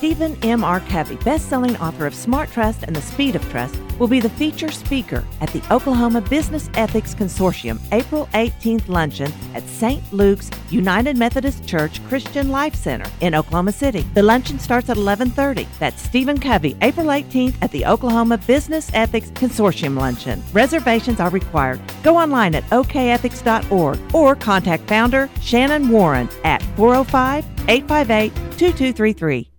Stephen M. R. Covey, best-selling author of Smart Trust and The Speed of Trust, will be the feature speaker at the Oklahoma Business Ethics Consortium April 18th luncheon at St. Luke's United Methodist Church Christian Life Center in Oklahoma City. The luncheon starts at 11:30. That's Stephen Covey, April 18th at the Oklahoma Business Ethics Consortium luncheon. Reservations are required. Go online at okethics.org or contact founder Shannon Warren at 405-858-2233.